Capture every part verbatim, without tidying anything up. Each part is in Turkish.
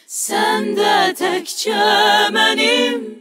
Sen de tekçe benim.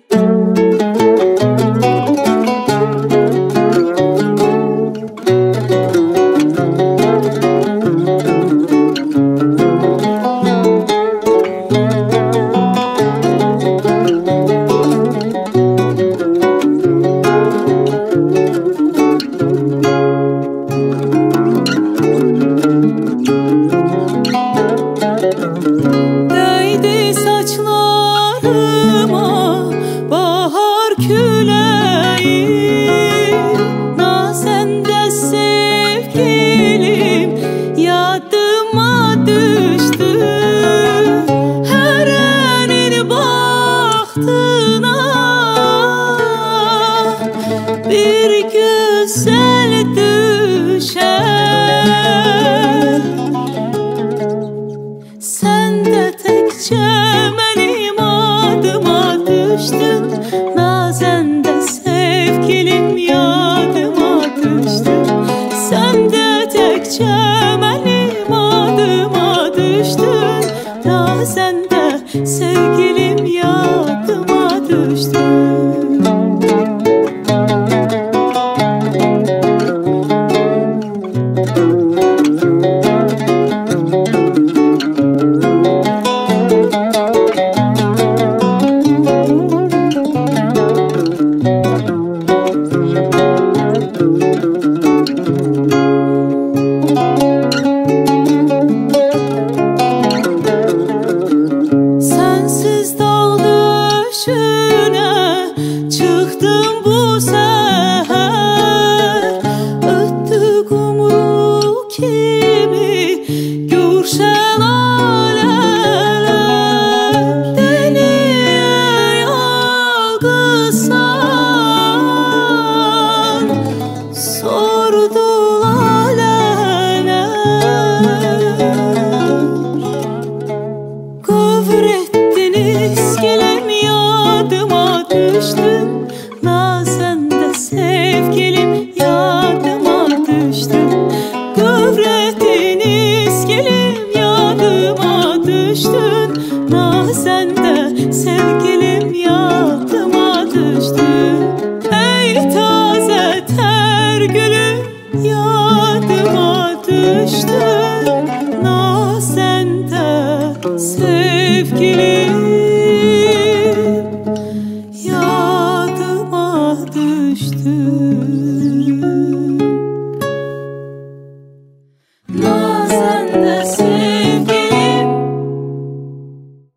Değdi saçlarıma bahar küleği, nazen de sevgilim yadıma düştü. Her elin bahtına bir güzel düşer. Sen de tekçe benim adıma düştün, nazen de sevgilim yadıma düştün. Sen de tekçe benim adıma düştün, nazen de sevgilim yadıma düştün. Sensiz dağ döşüne çıktım bu seher, öttü kumru kimi gür şelaleler. Deliye yalgızsan sordu laleler. Kıvrettiniz gelem yadıma düştün, nazen de sevgilim yadıma düştün. Kıvrettiniz gelem yadıma düştün, nazen de sevgilim yadıma düştün. Ey taze ter gülüm yadıma düştün, nazen de sevgilim